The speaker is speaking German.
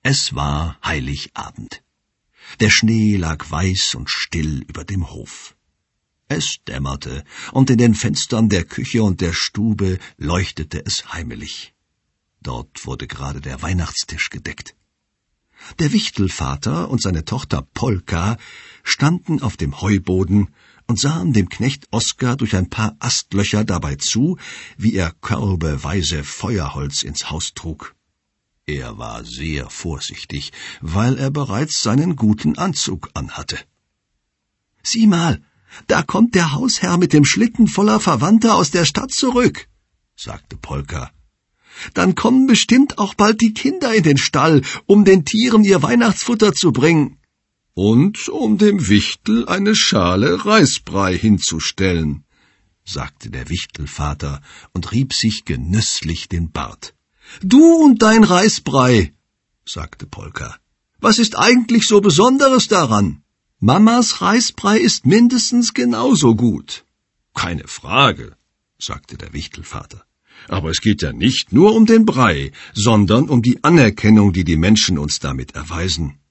Es war Heiligabend. Der Schnee lag weiß und still über dem Hof. Es dämmerte, und in den Fenstern der Küche und der Stube leuchtete es heimelig. Dort wurde gerade der Weihnachtstisch gedeckt. Der Wichtelvater und seine Tochter Polka standen auf dem Heuboden und sahen dem Knecht Oskar durch ein paar Astlöcher dabei zu, wie er körbeweise Feuerholz ins Haus trug. Er war sehr vorsichtig, weil er bereits seinen guten Anzug anhatte. »Sieh mal, da kommt der Hausherr mit dem Schlitten voller Verwandter aus der Stadt zurück«, sagte Polka. »Dann kommen bestimmt auch bald die Kinder in den Stall, um den Tieren ihr Weihnachtsfutter zu bringen. Und um dem Wichtel eine Schale Reisbrei hinzustellen«, sagte der Wichtelvater und rieb sich genüsslich den Bart. »Du und dein Reisbrei«, sagte Polka. »Was ist eigentlich so Besonderes daran? Mamas Reisbrei ist mindestens genauso gut.« »Keine Frage«, sagte der Wichtelvater. »Aber es geht ja nicht nur um den Brei, sondern um die Anerkennung, die die Menschen uns damit erweisen.